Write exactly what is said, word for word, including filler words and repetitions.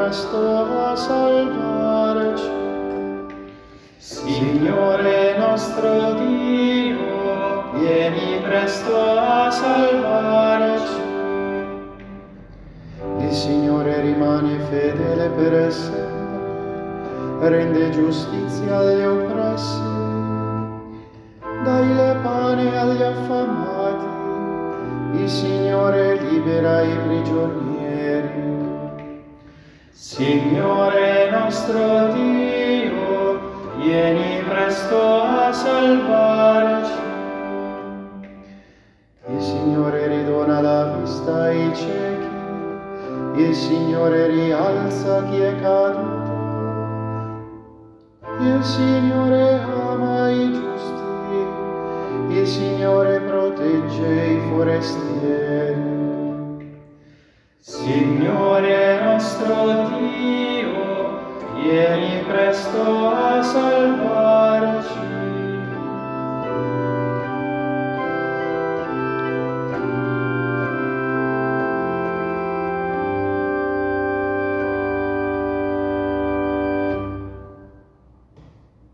presto a salvarci. Signore nostro Dio, vieni presto a salvarci. Il Signore rimane fedele per sempre, rende giustizia agli oppressi, dai il pane agli affamati, il Signore libera i prigionieri. Signore nostro Dio, vieni presto a salvarci. Il Signore ridona la vista ai ciechi, il Signore rialza chi è caduto. Il Signore ama i giusti, il Signore protegge i forestieri. Signore nostro Dio, vieni presto a salvarci.